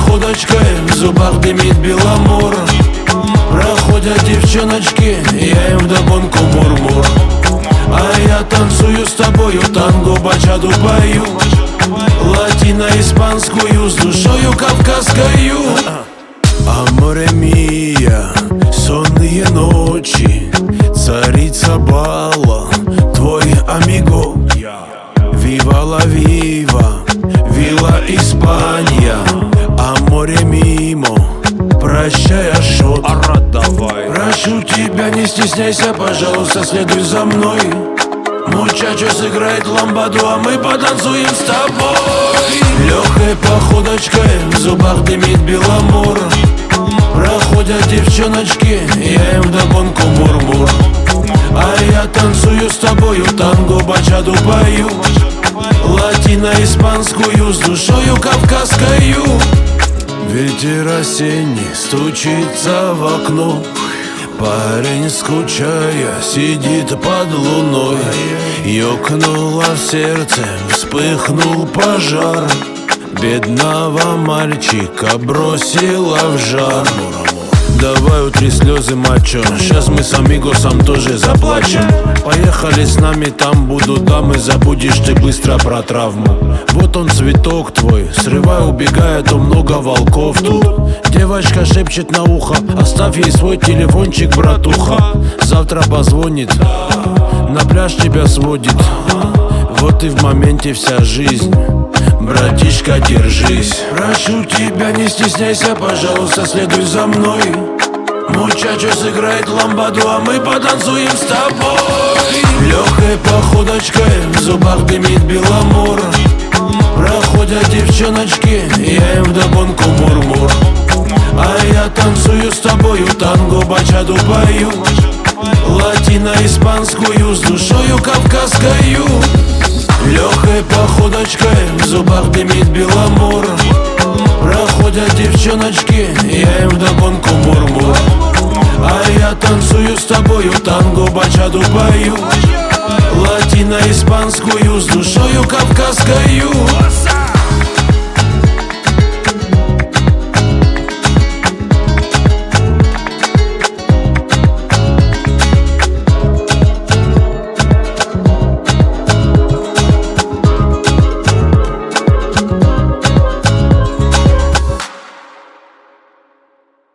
походочкой, в зубах дымит беломор. Проходят девчоночки, я им вдогонку мур-мур. А я танцую с тобою, танго, бачату пою, латино-испанскую, с душою кавказскою. Аморе мия, сонные ночи, царица бала, твой амиго. Вива ла вива, вилла Испания, аморе мимо, прощай, ашот. Прошу тебя, не стесняйся, пожалуйста, следуй за мной. Мучачо сыграет ламбаду, а мы потанцуем с тобой. Легкой походочкой, в зубах дымит беломор. Проходят девчоночки, я им вдогонку мур-мур. А я танцую с тобою, танго, бачату пою, латино-испанскую, с душою кавказскою. Ветер осенний стучится в окно. Парень, скучая, сидит под луной. Ёкнуло в сердце, вспыхнул пожар. Бедного мальчика бросила в жар. Давай утри слезы, мачо, сейчас мы с амигосом тоже заплачем. Поехали с нами, там будут дамы, забудешь ты быстро про травму. Вот он цветок твой, срывай, убегай, а то много волков тут. Девочка шепчет на ухо, оставь ей свой телефончик, братуха. Завтра позвонит, на пляж тебя сводит. Вот и в моменте вся жизнь. Братишка, держись. Прошу тебя, не стесняйся, пожалуйста, следуй за мной. Мучачо сыграет ламбаду, а мы потанцуем с тобой. Легкой походочкой, в зубах дымит беломор. Проходят девчоночки, я им вдогонку мур-мур. А я танцую с тобою, танго, бачату пою, латино-испанскую, с душою кавказскою. Легкой походочкой, в зубах дымит беломор. Проходят девчоночки, я им вдогонку мур-мур. А я танцую с тобою, танго, бачату пою, латино-испанскую, с душою кавказскою.